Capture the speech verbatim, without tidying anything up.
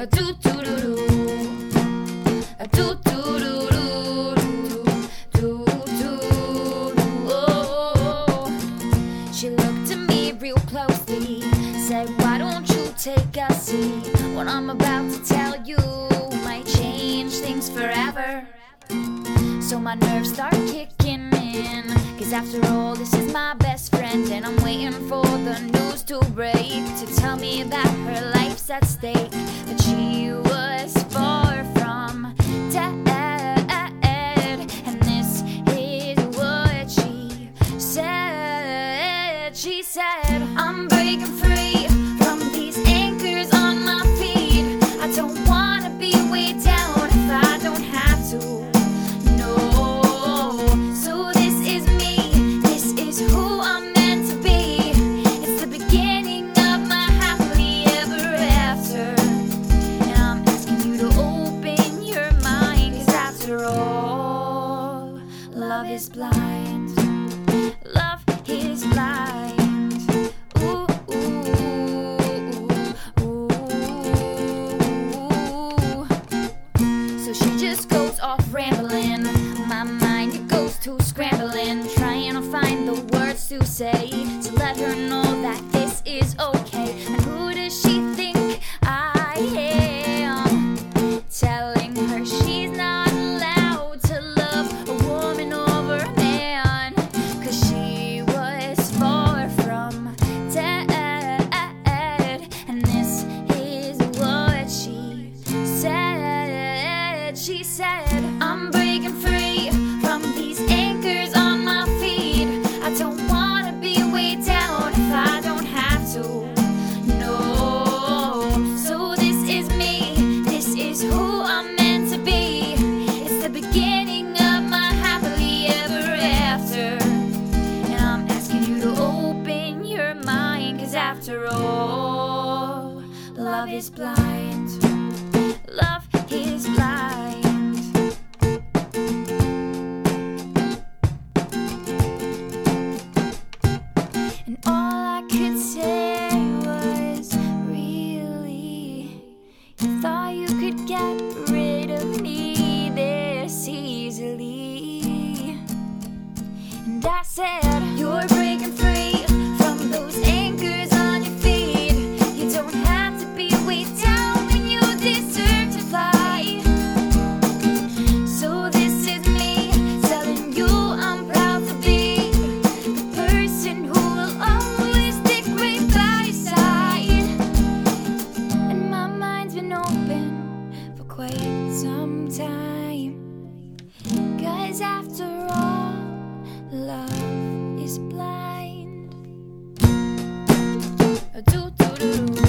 do do do do, do do do do, do do. Oh, she looked at me real closely, said, "Why don't you take a seat? What I'm about to tell you might change things forever." So my nerves start kicking in, 'cause after all, this is my best friend, and I'm waiting for the news to break, to tell me that her life's at stake. But she was far from dead, and this is what she said. She said, "I'm breaking free from these anchors on my feet. I don't wanna be weighed down if I don't have to. Love is blind, love is blind. Ooh, ooh, ooh, ooh. So she just goes off rambling. My mind, it goes to scrambling, trying to find the words to say to let her know that this is okay. And who does she think I am? Telling her she's not allowed to love a woman over a man, 'cause she was far from dead. And this is what she said. She said, "I'm breaking free from these anchors on my feet. I don't wanna be weighed down if I don't have to. No, so this is me, this is who I'm meant to be. It's the beginning of my happily ever after. And I'm asking you to open your mind, 'cause after all, love is blind, love is blind." And all I could say was, "Really? You thought you could get rid of me this easily?" And I said, "You're breaking free from those anchors on your feet. You don't have to be weighed down when you deserve to fly. So this is me telling you I'm proud to be the person who will always stick right by your side." And my mind's been open for quite some time, 'cause after all, love is blind. Do do do do.